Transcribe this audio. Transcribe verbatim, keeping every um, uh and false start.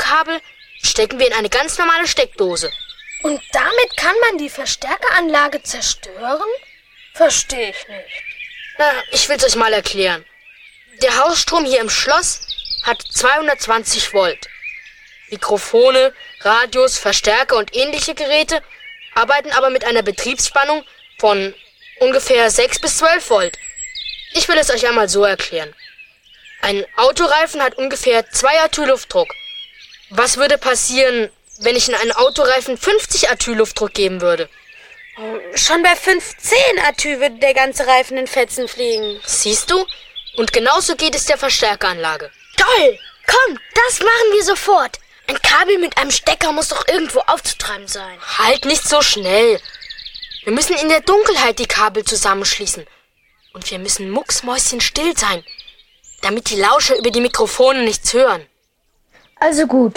Kabel stecken wir in eine ganz normale Steckdose. Und damit kann man die Verstärkeranlage zerstören? Verstehe ich nicht. Na, ich will's euch mal erklären. Der Hausstrom hier im Schloss hat zweihundertzwanzig Volt. Mikrofone, Radios, Verstärker und ähnliche Geräte arbeiten aber mit einer Betriebsspannung von ungefähr sechs bis zwölf Volt. Ich will es euch einmal so erklären. Ein Autoreifen hat ungefähr zwei Atü Luftdruck. Was würde passieren, wenn ich in einen Autoreifen fünfzig Atü Luftdruck geben würde? Schon bei fünfzehn Atü würde der ganze Reifen in Fetzen fliegen. Siehst du? Und genauso geht es der Verstärkeranlage. Toll! Komm, das machen wir sofort. Ein Kabel mit einem Stecker muss doch irgendwo aufzutreiben sein. Halt nicht so schnell. Wir müssen in der Dunkelheit die Kabel zusammenschließen. Und wir müssen mucksmäuschenstill sein, damit die Lauscher über die Mikrofone nichts hören. Also gut.